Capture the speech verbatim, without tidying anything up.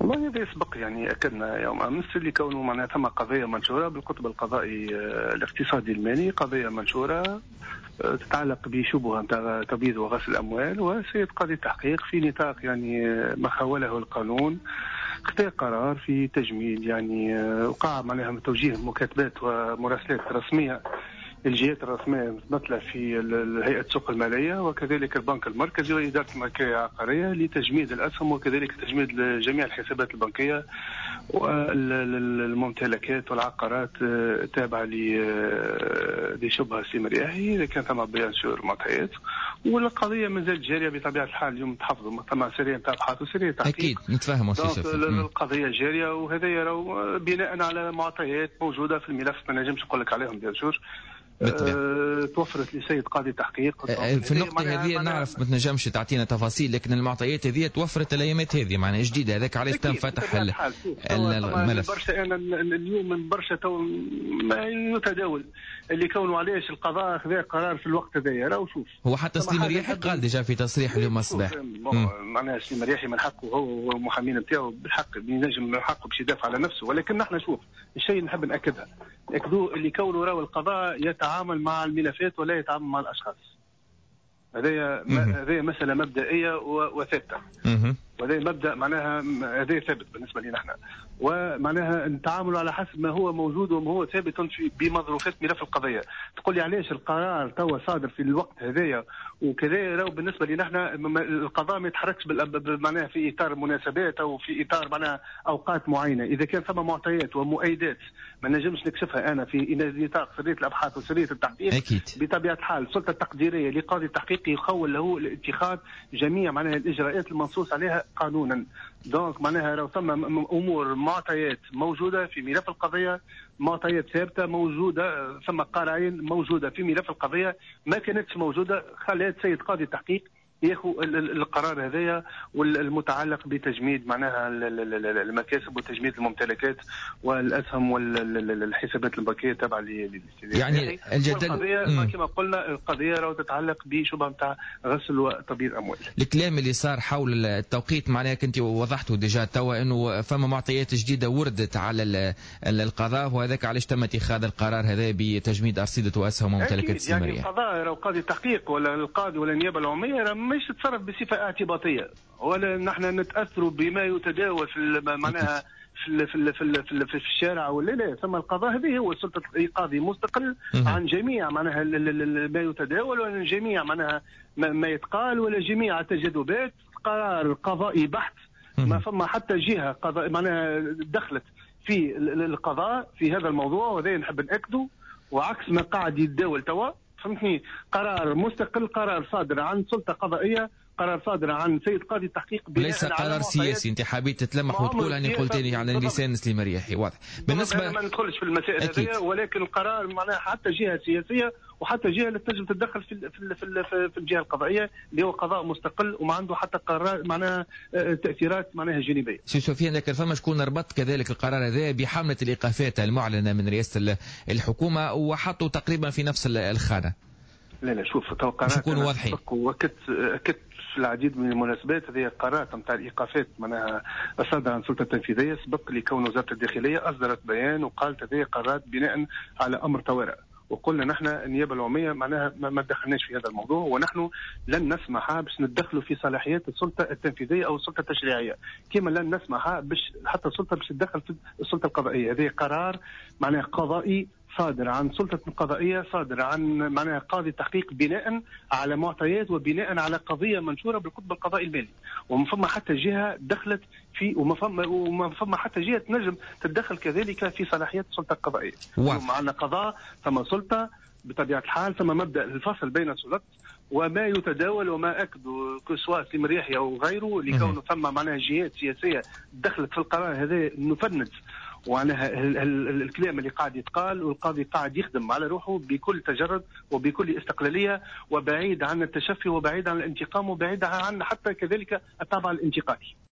والله هذا يسبق، يعني أكدنا يوم أمس اللي كونه معناها ثم قضية منشورة بالقطب القضائي الاقتصادي المالي، قضية منشورة تتعلق بشبهة نتاع تبييض وغسل الأموال، وسيد قاضي التحقيق في نطاق يعني ما خوله القانون اختار قرار في تجميد، يعني وقع معناها توجيه مكاتبات ومراسلات رسمية الجهات الرسمية المتمثلة في هيئة السوق المالية وكذلك البنك المركزي وإدارة الملكية العقارية لتجميد الأسهم وكذلك تجميد جميع الحسابات البنكية والممتلكات والعقارات تابعة لشبهة سيمرياحي إذا كان ثم بيان شهور معطيات. والقضية ما زالت جارية بطبيعة الحال، اليوم تحفظوا ثم سرية نتاع أبحاث وسرية تحقيق. أكيد نتفهم وسيف. القضية جارية وهذا يرى بناء على معطيات موجودة في الملف، ما نجمش نقول لك عليهم بيان شهور. أه توفرت لسيد قاضي التحقيق. أه في النقطة هذه نعرف ما تنجمش تعطينا تفاصيل، لكن المعطيات هذه توفرت الايامات هذه معناها جديدة، هذاك علاش تم فتح الملف. برشا انا اليوم من برشا تو ما يتداول اللي كونوا علاش القضاء اخذ قرار في الوقت هذايا. راهو شوف هو حتى سليم الرياحي قال ديجا في تصريح اليوم الصباح معناها سليم الرياحي من حقه هو والمحامين نتاعو بالحق بينجم من حقه باش يدافع على نفسه، ولكن نحن شوف الشيء اللي نحب ناكدها ناكدوه اللي كونه راهو القضاء يتعامل مع الملفات ولا يتعامل مع الاشخاص. هذه هذه مسألة مبدئية وثابتة، وهذا مبدأ معناها هذا ثابت بالنسبة لنا نحن، ومعناها نتعامل على حسب ما هو موجود وما هو ثابت في بمظروفات ملف القضية. تقول لي علاش القرار توا صادر في الوقت هذايا وكذا؟ راهو بالنسبة لنا نحن القضاء ما يتحركش معناها في إطار مناسبات أو في إطار معناها أوقات معينة. إذا كان ثم معطيات ومؤيدات ما نجمش نكشفها أنا في نطاق سرية الأبحاث وسرية التحقيق أكيد. بطبيعة الحال السلطة التقديرية لقاضي التحقيق يخول له لاتخاذ جميع معناها الإجراءات المنصوص عليها قانونا. دونك معناها لو ثم امور معطيات موجوده في ملف القضيه، معطيات ثابته موجوده، ثم قرائن موجوده في ملف القضيه ما كانتش موجوده، خلات سيد قاضي التحقيق ياخذ القرار هذايا والمتعلق بتجميد معناها المكاسب وتجميد الممتلكات والاسهم والحسابات البنكيه تابعه للاستدلال. يعني الجدل القضيه كما قلنا القضيه راهو تتعلق بشبهه نتاع غسل وتبييض اموال. الكلام اللي صار حول التوقيت معناها كنت وضحته ديجا توا انه فما معطيات جديده وردت على القضاء، وهذاك علاش تم اتخاذ القرار هذا بتجميد ارصده واسهم وممتلكات السيمريه. يعني القضاء راهو قاضي التحقيق ولا القاضي ولا النيابه العموميه مش تتصرف بصفه اعتباطيه، ولا نحن نتاثروا بما يتداول في معناها في في في في, في الشارع ولا لا. ثم القضاء هذه هو سلطه قاضي مستقل عن جميع معناها ما يتداول ولا جميع معناها ما يتقال ولا جميع التجاذبات. قرار قضائي بحت، ما فما حتى جهه قضاء معناها دخلت في القضاء في هذا الموضوع، وهذا نحب ناكده وعكس ما قاعد يتداول توا. فهمتني؟ قرار مستقل، قرار صادر عن سلطة قضائية، قرار صادر عن سيد قاضي التحقيق، ليس قرار سياسي. انت حبيت تتلمح وتقول اني قلتني على لسان سليم الرياحي واضح. بالنسبه ما ندخلش في المسائل هذه، ولكن القرار معناها حتى جهه سياسيه وحتى جهه اللي تنجم تتدخل في في في, في الجهه القضائيه اللي هو قضاء مستقل وما عنده حتى قرار معناها تاثيرات معناها جانبيه. سي سفيان، لكن فما شكون ربط كذلك القرار هذا بحمله الايقافات المعلنه من رئاسه الحكومه وحطوا تقريبا في نفس الخانه؟ لا لا شوف توقعات يكونوا واضحين. وكت اكدت في العديد من المناسبات هذه قرارات نتاع الايقافات معناها صادره عن السلطه التنفيذيه سبق لكون وزاره الداخليه اصدرت بيان وقالت هذه قرارات بناء على امر طوارئ، وقلنا نحن النيابه العموميه معناها ما تدخلناش في هذا الموضوع، ونحن لن نسمح باش ندخلوا في صلاحيات السلطه التنفيذيه او السلطه التشريعيه، كما لن نسمح باش حتى السلطه باش تدخل في السلطه القضائيه. هذه قرار معناها قضائي صادر عن سلطة قضائية، صادر عن معناها قاضي التحقيق بناء على معطيات وبناء على قضية منشورة بالقطب القضائي المالي، وما فما حتى جهة دخلت في وما فما وما فما حتى جهة تنجم تتدخل كذلك في صلاحيات السلطة القضائية. معنا قضاء ثم سلطة بطبيعة الحال، ثم مبدأ الفصل بين السلطات وما يتداول وما أكدوا كسواء سليم الرياحي أو غيره لكونه ثم معناها جهات سياسية دخلت في القرار هذا نفند. وانا الكلام اللي قاعد يتقال والقاضي قاعد يخدم على روحه بكل تجرد وبكل استقلاليه وبعيد عن التشفي وبعيد عن الانتقام وبعيد عن حتى كذلك الطابع الانتقادي.